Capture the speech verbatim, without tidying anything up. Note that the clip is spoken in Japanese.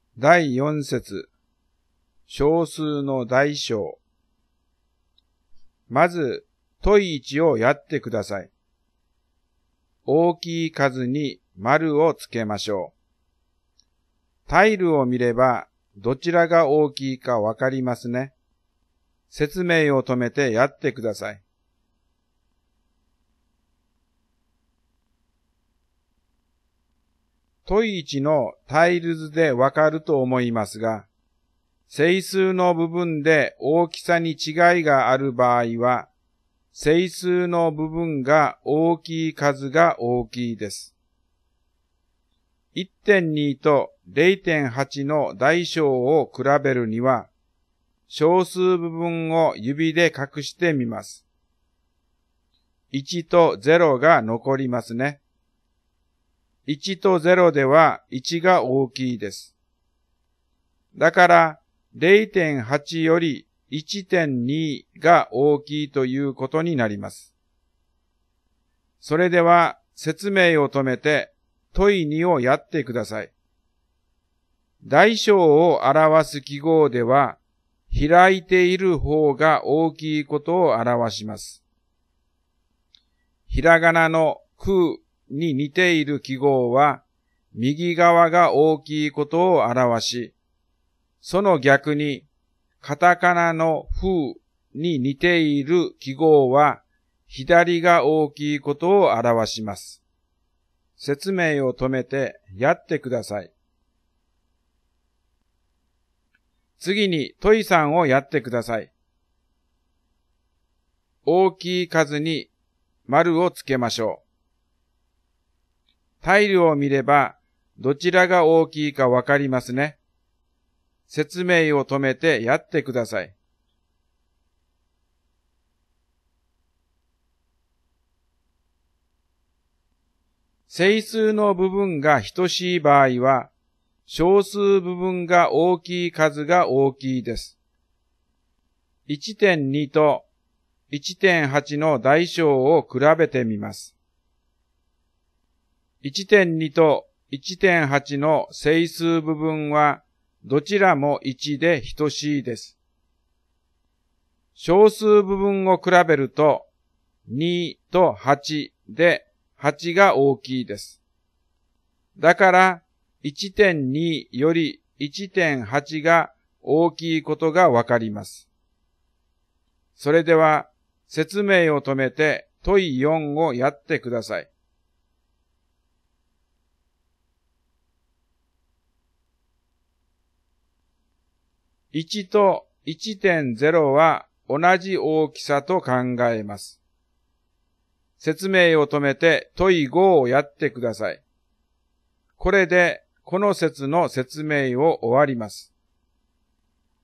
だいよん節、小数の大小。まず、問いいちをやってください。大きい数に丸をつけましょう。タイルを見れば、どちらが大きいかわかりますね。説明を止めてやってください。問いいちのタイル図でわかると思いますが、整数の部分で大きさに違いがある場合は、整数の部分が大きい数が大きいです。いってんに と れいてんはち の大小を比べるには、小数部分を指で隠してみます。いちとゼロが残りますね。いちとゼロではいちが大きいです。だから れいてんはち より いってんに が大きいということになります。それでは説明を止めて問いにをやってください。大小を表す記号では開いている方が大きいことを表します。ひらがなのくに似ている記号は右側が大きいことを表し、その逆にカタカナのふに似ている記号は左が大きいことを表します。説明を止めてやってください。次に問いさんをやってください。大きい数に丸をつけましょう。タイルを見ればどちらが大きいかわかりますね。説明を止めてやってください。整数の部分が等しい場合は、小数部分が大きい数が大きいです。いってんに と いってんはち の大小を比べてみます。いってんに と いってんはち の整数部分はどちらもいちで等しいです。小数部分を比べるとにとはちではちが大きいです。だから いってんに より いってんはち が大きいことがわかります。それでは説明を止めて問いよんをやってください。いちと いってんゼロ は同じ大きさと考えます。説明を止めて問いごをやってください。これでこの節の説明を終わります。